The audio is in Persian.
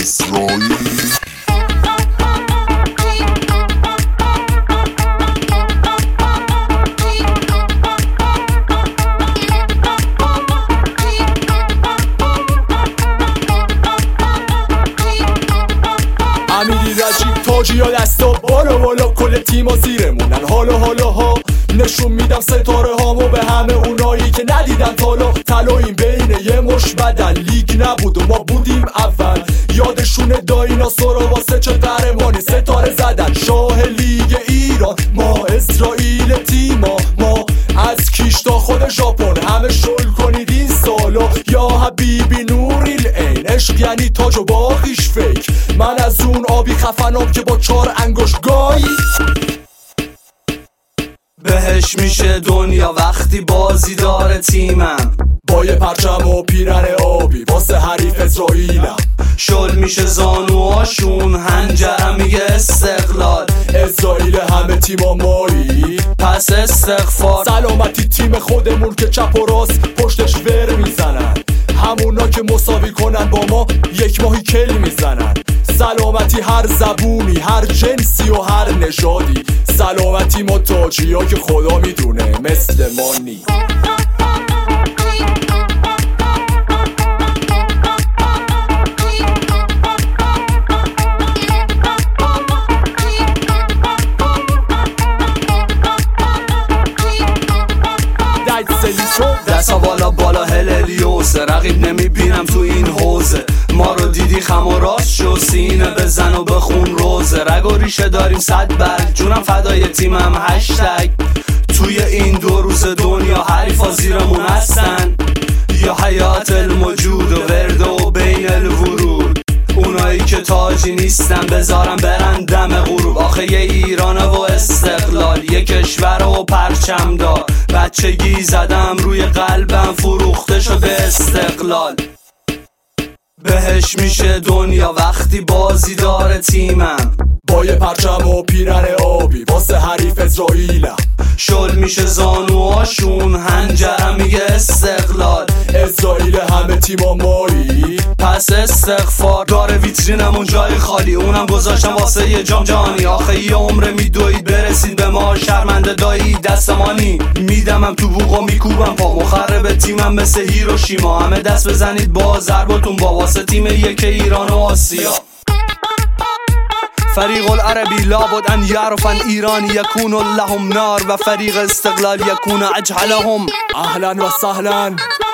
اسرائیل. امیری رجی تاجی ها دستا بالا کل تیما زیرمونن. حالا ها نشون میدم ستاره هامو به همه اونایی که ندیدن تالا. طلاییم بین یه مش بدن، لیگ نبود و ما بودیم اول. یادشونه دایناسورا واسه چه قهرمانی ستاره زدن. شاه لیگ ایران ما، اسرائیل تیما ما. از کیش تا خود ژاپن همه شل کنید این سالا. یا حبیبی نوریل عین، عشق یعنی تاج و باقیش فیک. من از اون آبی خفنم که با 4 انگشت گایی. بهش میشه دنیا وقتی بازی داره تیمم. با یه پرچم و پیرن آبی واسه حریف اسرائیلم. شل میشه زانوهاشون، هنجرم میگه استقلال. اسرائیل همه تیما مایی، پس استغفار. سلامتی تیم خودمون که چپ و راست پشتش ور میزنن. همونا که مساوی کنن با ما یک ماهی کل میزنن. سلامتی هر زبونی، هر جنسی و هر نژادی. سلامتی ما تاجی ها که خدا میدونه مثل ما نی. دستا بالا هللیوس، رقیب نمیبینم تو این حوزه. ما رو دیدی خم و راست شو، سینه بزن و بخون روزه. رگ و ریشه داریم 100 برگ، جونم فدای تیمم هشتگ. توی این 2 روز دنیا حریفا زیرمون هستن. یا حیات الموجود و ورد و بین الورود. اونایی که تاجی نیستن بذارم برن دم غروب. آخه یه ایرانه و استقلال، یه کشور و پرچم دار. بچگی زدم روی قلبم، فروخته شد به استقلال. بهش میشه دنیا وقتی بازی داره تیمم. با یه پرچم و پیرن آبی واسه حریف اسرائیلم. شل میشه زانوهاشون، هنجرم میگه استقلال. اسرائیل همه تیما مایی، پس استغفار. داره ویترینمون جای خالی، اونم گذاشتم واسه یه جام جهانی. آخه یه عمره میدوید برسید به ما، شرمنده دایی دستمانی. میدمم تو بوق و میکوبم پا، مخرب تیمم مثل هیروشیما. همه دست بزنید با ضربتون با، واسه تیم یک ایران و آسیا. فريق العربي لابد أن يعرف أن إيران يكون لهم نار، وفريق استقلال يكون أجهلهم. أهلا وسهلا.